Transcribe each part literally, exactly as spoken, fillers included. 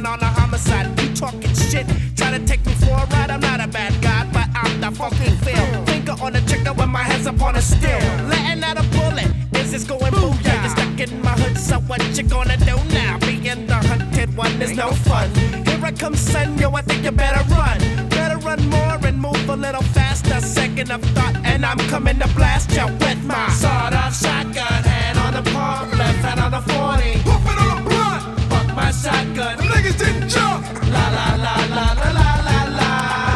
plan on a homicide. You talking shit, try to take me for a ride. I'm not a bad guy, but I'm the fucking feel. Finger on the trigger with my hands up on the steel. Letting out a bullet, is this going booyah? You're stuck in my hood, so what you gonna do now? Being the hunted one is no fun. Here I come, son, yo, I think you better run. Better run more and move a little faster. Second of thought, and I'm coming to blast you with my sawed-off shotgun. Hand on the pump, left hand on the forty. Pump it on the blunt. Fuck my shotgun. Them niggas didn't jump. La la la la la la la la.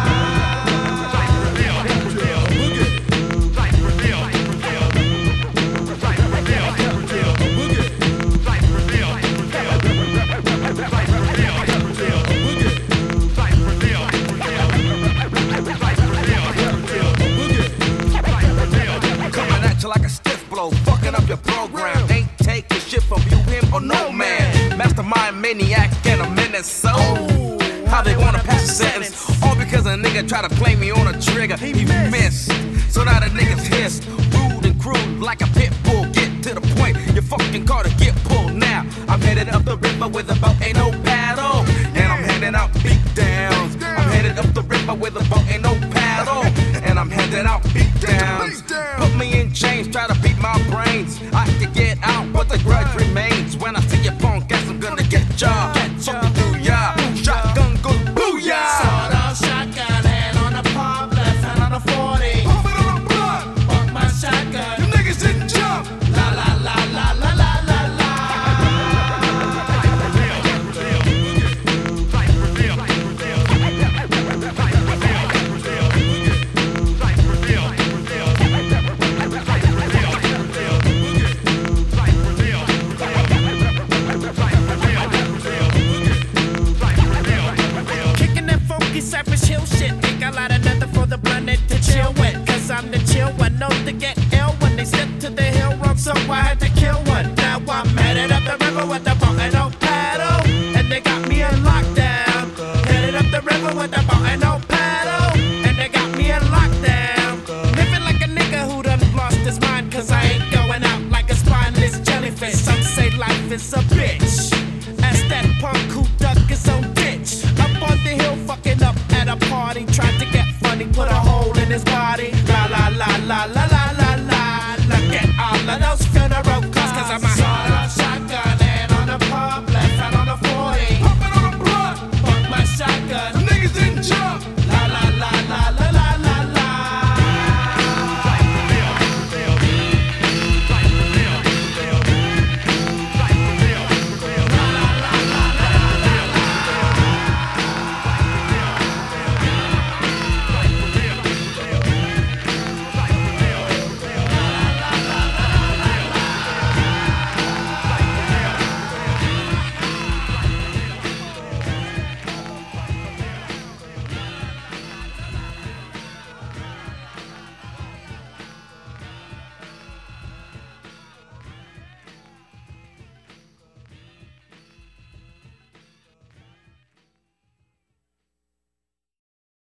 Like a stiff blow, fucking up your program. Ain't taking shit from you, him, or no man. Mastermind, maniac, and a menace. So, how they wanna pass a sentence? All because a nigga try to play me on a trigger. He missed. So now the niggas hissed. Rude and crude like a pit bull. Get to the point, your fucking car to get pulled now. I'm headed up the river with a boat, ain't no paddle. And I'm heading out beat downs. I'm headed up the river with a boat, ain't no paddle. And I'm heading out beat downs. Put me in chains, try to beat my brains. I can get out, but the grudge remains. When I see your punk ass, I'm gonna get ya. Get something through ya. Shotgun goes booyah. Sawed-off shotgun, hand on the pump, left hand on the forty. Pump it on the blunt. Fuck my shotgun. Them niggas didn't jump. La la la la la la la la. Kicking that funky Cypress Hill shit. Think I light another for the blunted to chill with. Cause I'm the chill one, known to get ill when they step to the hill wrong, so I had to kill one. Now I'm headed up the river with the boat and no paddle. And they got me in lockdown. Headed up the river with the boat and no paddle. And they got me in lockdown. Living like a nigga who done lost his mind. Cause I ain't going out like a spineless jellyfish. Some say life is a bitch. Ask that punk who dug his own ditch. Up on the hill fucking up at a party. Tried to get funny, put a hole in his body. La la la la la la.